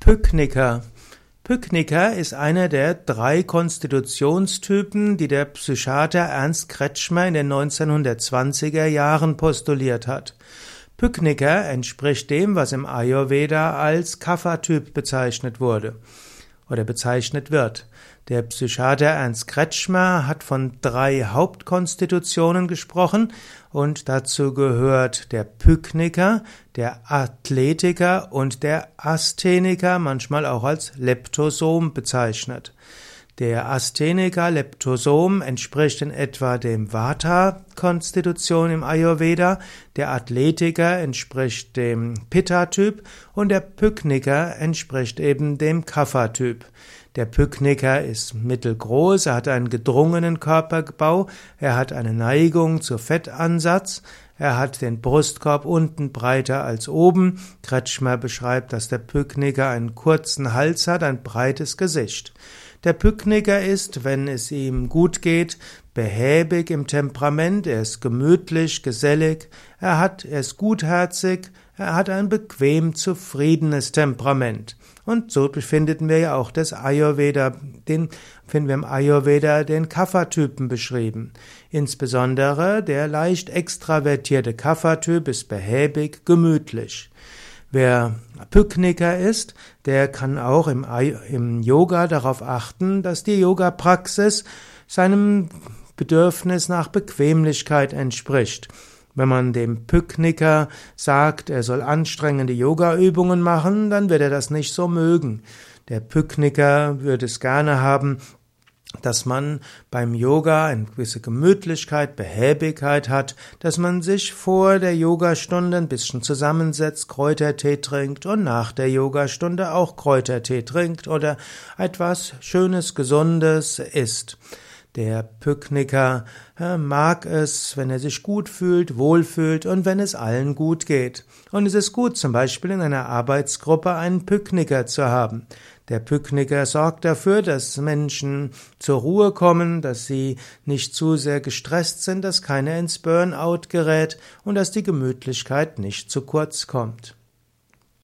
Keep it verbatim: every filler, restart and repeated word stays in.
Pykniker. Pykniker ist einer der drei Konstitutionstypen, die der Psychiater Ernst Kretschmer in den neunzehnhundertzwanziger Jahren postuliert hat. Pykniker entspricht dem, was im Ayurveda als Kapha-Typ bezeichnet wurde oder bezeichnet wird. Der Psychiater Ernst Kretschmer hat von drei Hauptkonstitutionen gesprochen und dazu gehört der Pykniker, der Athletiker und der Astheniker, manchmal auch als Leptosom bezeichnet. Der Astheniker, Leptosom, entspricht in etwa dem Vata-Konstitution im Ayurveda, der Athletiker entspricht dem Pitta-Typ und der Pykniker entspricht eben dem Kapha-Typ. Der Pykniker ist mittelgroß, er hat einen gedrungenen Körperbau, er hat eine Neigung zu Fettansatz, er hat den Brustkorb unten breiter als oben. Kretschmer beschreibt, dass der Pykniker einen kurzen Hals hat, ein breites Gesicht. Der Pykniker ist, wenn es ihm gut geht, behäbig im Temperament, er ist gemütlich, gesellig, er hat, er ist gutherzig, er hat ein bequem zufriedenes Temperament. Und so befinden wir ja auch das Ayurveda, den finden wir im Ayurveda den Kapha-Typen beschrieben. Insbesondere der leicht extravertierte Kapha-Typ ist behäbig, gemütlich. Wer Pykniker ist, der kann auch im, im Yoga darauf achten, dass die Yoga-Praxis seinem Bedürfnis nach Bequemlichkeit entspricht. Wenn man dem Pykniker sagt, er soll anstrengende Yoga-Übungen machen, dann wird er das nicht so mögen. Der Pykniker würde es gerne haben, dass man beim Yoga eine gewisse Gemütlichkeit, Behäbigkeit hat, dass man sich vor der Yogastunde ein bisschen zusammensetzt, Kräutertee trinkt und nach der Yogastunde auch Kräutertee trinkt oder etwas Schönes, Gesundes isst. Der Pykniker mag es, wenn er sich gut fühlt, wohlfühlt und wenn es allen gut geht. Und es ist gut, zum Beispiel in einer Arbeitsgruppe einen Pykniker zu haben. Der Pykniker sorgt dafür, dass Menschen zur Ruhe kommen, dass sie nicht zu sehr gestresst sind, dass keiner ins Burnout gerät und dass die Gemütlichkeit nicht zu kurz kommt.